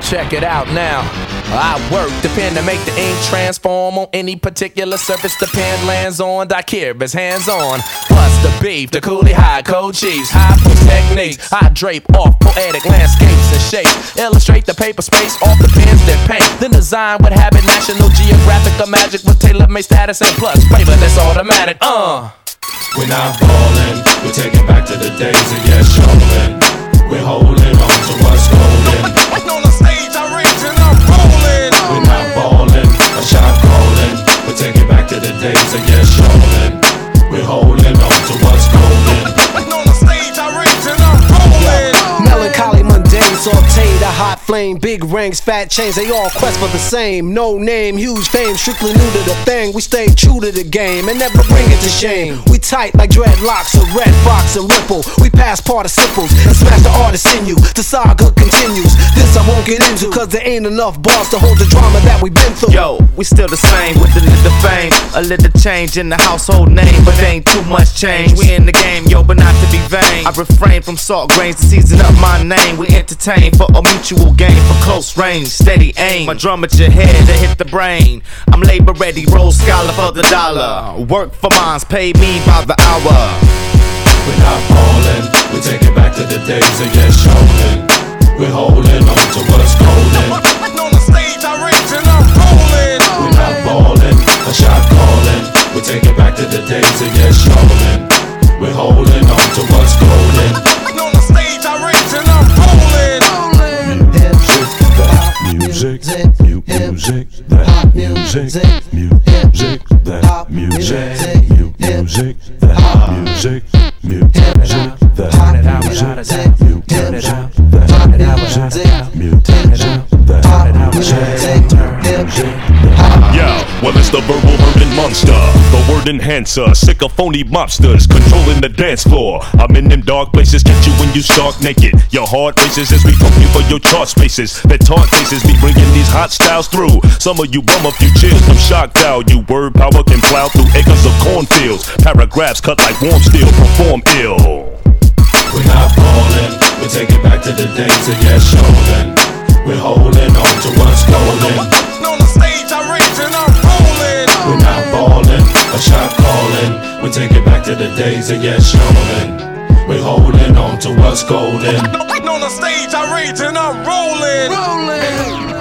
Check it out now. I work the pen to make the ink transform on any particular surface the pen lands on. Daiquiri's hands on. Plus the beef, the coolie high, cold cheese, high food techniques. I drape off poetic landscapes and shapes. Illustrate the paper space off the pens that paint. Then design what habit, National Geographic or Magic with tailor-made status and plus flavor that's automatic. We're not ballin', we're taking back to the days of yes, showin'. We're holding on to what's golden. On the stage, I rage and I'm rolling. We're not ballin', a shot callin'. We're taking back to the days of yes, showin'. We're holding on to what's golden. On the stage, I rage and I'm rolling. Melancholy, mundane, sauteed, a hot flame, big rings, fat chains, they all quest for the same. No name, huge fame, strictly new to the thing. We stay true to the game and never bring it to shame. We tight like dreadlocks, a red fox and ripple. We pass participles and smash the artist in you. The saga continues. This I won't get into, cause there ain't enough bars to hold the drama that we've been through. Yo, we still the same with a little fame, a little change in the household name, but ain't too much change. We in the game, yo, but not to be vain. I refrain from salt grains to season up my name. We entertain for a mutual gain, for close range, steady aim. My drum at your head to hit the brain. I'm labor ready, roll scholar for the dollar. Work for mines, pay me by the hour. We're not ballin', we're taking back to the days of yes, showin'. We're holding on to what's golden. On the stage, I rage and I'm rolling. We're not ballin', a shot callin'. We're taking back to the days of yes, showin'. We're holding on to what's golden. On the stage, I rage and I'm rolling. Music, music, that music, music, that music, music, that music, music, that Yeah, well it's the verbal burden monster, the word enhancer, sick of phony mobsters controlling the dance floor. I'm in them dark places, catch you when you stark naked. Your heart races as we pump you for your chart spaces. That taunt faces be bringing these hot styles through. Some of you bum a few chills from shocked out. You word power can plow through acres of cornfields. Paragraphs cut like warm steel, perform ill. We're not ballin', we're taking back to the days of yes, showin'. We're holding on to what's golden. On the stage, I rage and I'm rolling. We're not ballin', a shot callin'. We're taking back to the days of yes, showin'. We're holding on to what's golden. On the stage, I rage and I'm rolling.